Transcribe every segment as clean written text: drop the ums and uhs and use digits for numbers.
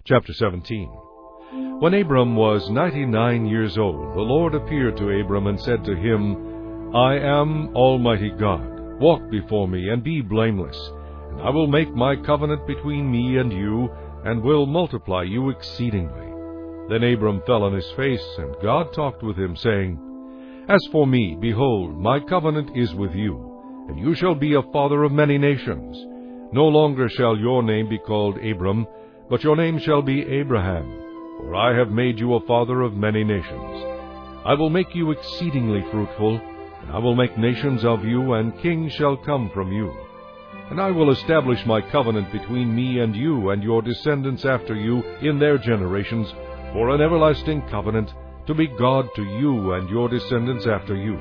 Chapter 17. When Abram was 99 years old, the Lord appeared to Abram and said to him, I am Almighty God. Walk before me and be blameless, and I will make my covenant between me and you, and will multiply you exceedingly. Then Abram fell on his face, and God talked with him, saying, As for me, behold, my covenant is with you, and you shall be a father of many nations. No longer shall your name be called Abram, but your name shall be Abraham, for I have made you a father of many nations. I will make you exceedingly fruitful, and I will make nations of you, and kings shall come from you. And I will establish my covenant between me and you and your descendants after you in their generations, for an everlasting covenant, to be God to you and your descendants after you.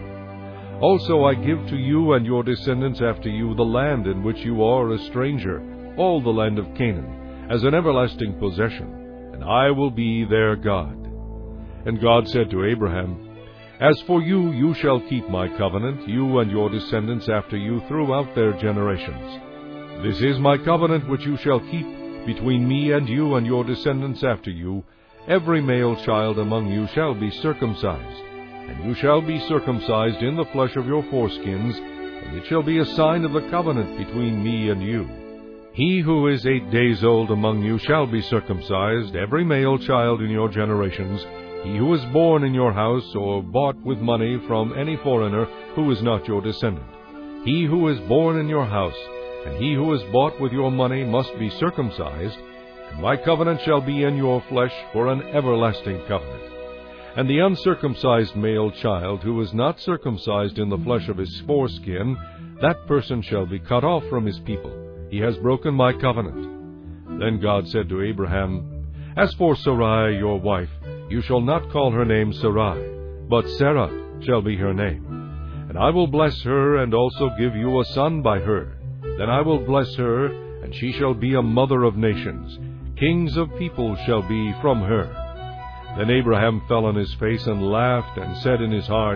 Also I give to you and your descendants after you the land in which you are a stranger, all the land of Canaan, as an everlasting possession, and I will be their God. And God said to Abraham, As for you, you shall keep my covenant, you and your descendants after you throughout their generations. This is my covenant which you shall keep between me and you and your descendants after you. Every male child among you shall be circumcised, and you shall be circumcised in the flesh of your foreskins, and it shall be a sign of the covenant between me and you. He who is 8 days old among you shall be circumcised, every male child in your generations, he who is born in your house or bought with money from any foreigner who is not your descendant. He who is born in your house, and he who is bought with your money must be circumcised, and my covenant shall be in your flesh for an everlasting covenant. And the uncircumcised male child who is not circumcised in the flesh of his foreskin, that person shall be cut off from his people. He has broken my covenant. Then God said to Abraham, As for Sarai your wife, you shall not call her name Sarai, but Sarah shall be her name. And I will bless her, and also give you a son by her. Then I will bless her, and she shall be a mother of nations. Kings of people shall be from her. Then Abraham fell on his face and laughed, and said in his heart,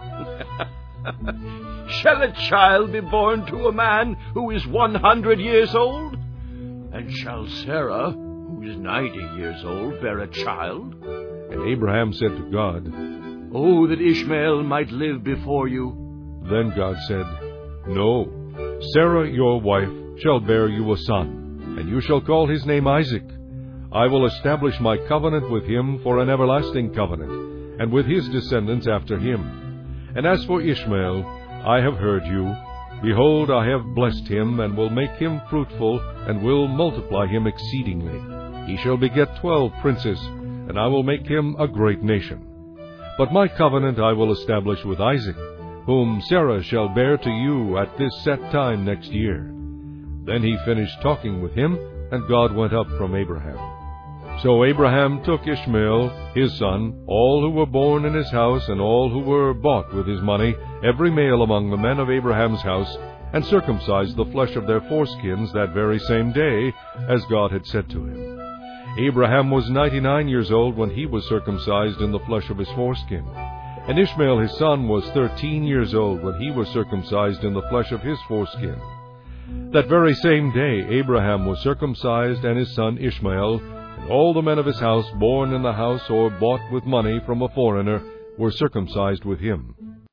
Shall a child be born to a man who is 100 years old? And shall Sarah, who is 90 years old, bear a child? And Abraham said to God, Oh, that Ishmael might live before you. Then God said, No, Sarah your wife shall bear you a son, and you shall call his name Isaac. I will establish my covenant with him for an everlasting covenant, and with his descendants after him. And as for Ishmael, I have heard you. Behold, I have blessed him, and will make him fruitful, and will multiply him exceedingly. He shall beget 12 princes, and I will make him a great nation. But my covenant I will establish with Isaac, whom Sarah shall bear to you at this set time next year. Then he finished talking with him, and God went up from Abraham. So Abraham took Ishmael, his son, all who were born in his house, and all who were bought with his money, every male among the men of Abraham's house, and circumcised the flesh of their foreskins that very same day, as God had said to him. Abraham was 99 years old when he was circumcised in the flesh of his foreskin. And Ishmael his son was 13 years old when he was circumcised in the flesh of his foreskin. That very same day Abraham was circumcised, and his son Ishmael, and all the men of his house born in the house or bought with money from a foreigner were circumcised with him.